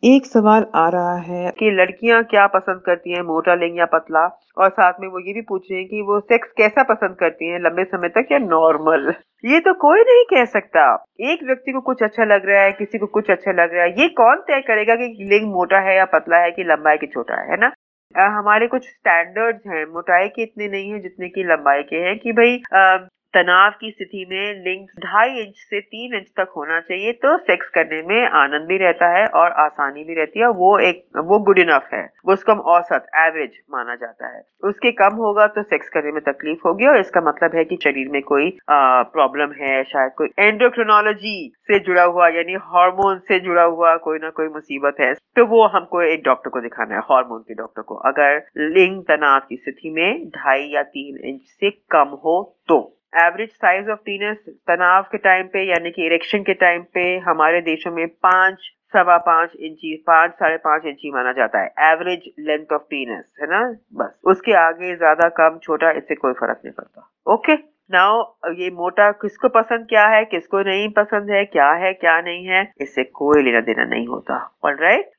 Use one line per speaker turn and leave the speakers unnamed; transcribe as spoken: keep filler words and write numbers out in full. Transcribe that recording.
एक सवाल आ रहा है कि लड़कियां क्या पसंद करती हैं, मोटा लिंग या पतला। और साथ में वो ये भी पूछ रही हैं कि वो सेक्स कैसा पसंद करती हैं, लंबे समय तक या नॉर्मल। ये तो कोई नहीं कह सकता। एक व्यक्ति को कुछ अच्छा लग रहा है, किसी को कुछ अच्छा लग रहा है। ये कौन तय करेगा कि लिंग मोटा है या पतला है, कि लंबा है कि छोटा है है ना। अ, हमारे कुछ स्टैंडर्ड्स हैं, मोटाई के इतने नहीं है जितने की लंबाई के हैं, कि भाई अ, तनाव की स्थिति में लिंग ढाई इंच से तीन इंच तक होना चाहिए, तो सेक्स करने में आनंद भी रहता है और आसानी भी रहती है। वो एक वो गुड इनफ है, वो उसको हम औसत एवरेज माना जाता है। उसके कम होगा तो सेक्स करने में तकलीफ होगी, और इसका मतलब है कि शरीर में कोई प्रॉब्लम है, शायद कोई एंडोक्रिनोलॉजी से जुड़ा हुआ यानी हार्मोन से जुड़ा हुआ कोई ना कोई मुसीबत है। तो वो हमको एक डॉक्टर को दिखाना है, हार्मोन के डॉक्टर को, अगर लिंग तनाव की स्थिति में ढाई या तीन इंच से कम हो तो। एवरेज साइज ऑफ पीनस तनाव के टाइम पे यानी कि इरेक्शन के टाइम पे हमारे देशों में पांच सवा पांच इंची पांच साढ़े पांच इंची माना जाता है, एवरेज लेंथ ऑफ पीनस, है ना। बस उसके आगे ज्यादा कम छोटा इससे कोई फर्क नहीं पड़ता। ओके, नाउ ये मोटा किसको पसंद क्या है, किसको नहीं पसंद है, क्या है क्या नहीं है, इससे कोई लेना देना नहीं होता। ऑलराइट।